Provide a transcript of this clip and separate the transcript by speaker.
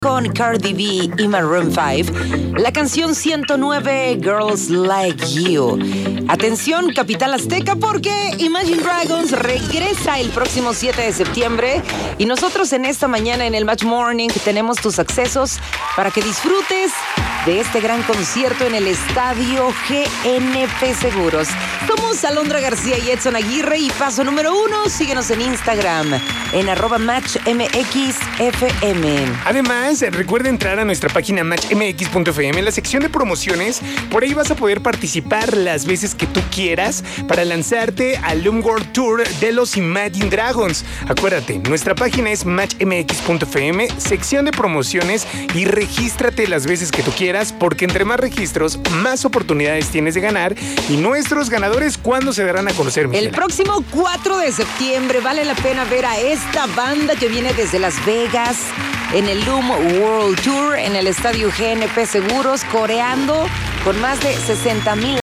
Speaker 1: Con Cardi B y Maroon 5, la canción 109 Girls Like You. Atención, Capital Azteca, porque Imagine Dragons regresa el próximo 7 de septiembre y nosotros en esta mañana en el Match Morning tenemos tus accesos para que disfrutes de este gran concierto en el Estadio GNP Seguros. Somos Alondra García y Edson Aguirre y paso número 1, síguenos en Instagram en @MatchMXFM.
Speaker 2: Además, recuerda entrar a nuestra página matchmx.fm en la sección de promociones. Por ahí vas a poder participar las veces que tú quieras para lanzarte al Loom World Tour de los Imagine Dragons. Acuérdate, nuestra página es matchmx.fm, sección de promociones, y regístrate las veces que tú quieras, porque entre más registros, más oportunidades tienes de ganar. Y nuestros ganadores, ¿cuándo se darán a conocer, Michelle?
Speaker 1: El próximo 4 de septiembre vale la pena ver a esta banda que viene desde Las Vegas en el Loom World Tour en el Estadio GNP Seguros, coreando con más de 60,000